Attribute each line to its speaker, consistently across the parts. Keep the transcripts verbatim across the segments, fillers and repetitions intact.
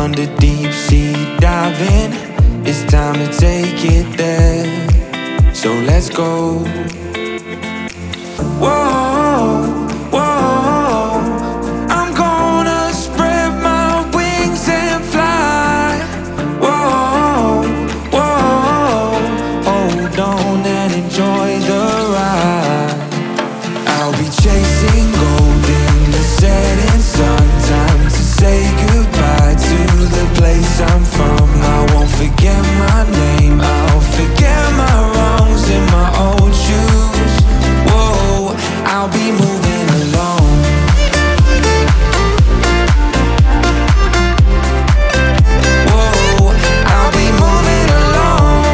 Speaker 1: under deep sea diving. It's time to take it there. So let's go. Whoa, whoa, I'm gonna spread my wings and fly. Whoa, whoa, hold on and enjoy the ride. I'll be chasing gold in the setting sun. Time to say goodbye to the place I'm from. I won't forget my name, I'll forget my wrongs in my old shoes. Whoa, I'll be moving alone. Whoa, I'll be moving alone.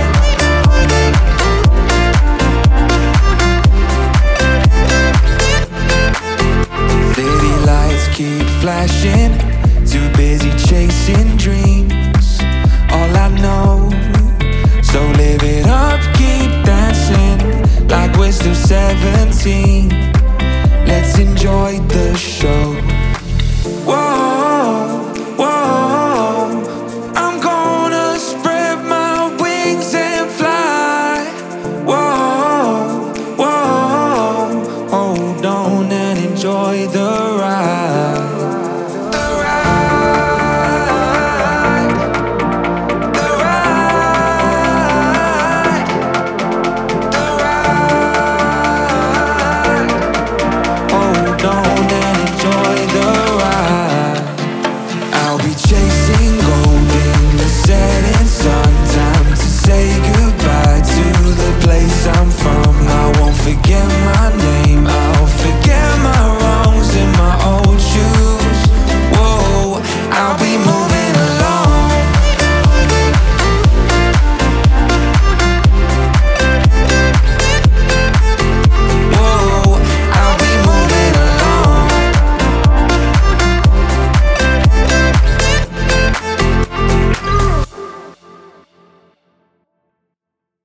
Speaker 1: City lights keep flashing, too busy chasing dreams. All I know, so live it up, keep dancing like we're still seventeen. Let's enjoy the show. Whoa, whoa, I'm gonna spread my wings and fly. Whoa, whoa, hold on and enjoy the ride. The ride, the ride, the ride. Hold on and enjoy the ride. I'll be chasing